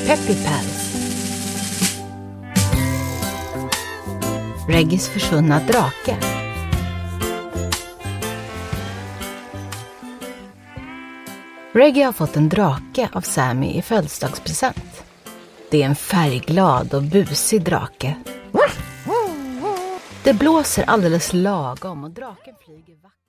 Peppy Pals. Reggis försvunna drake. Reggie har fått en drake av Sammy i födelsedagspresent. Det är en färgglad och busig drake. Det blåser alldeles lagom och draken flyger vackert.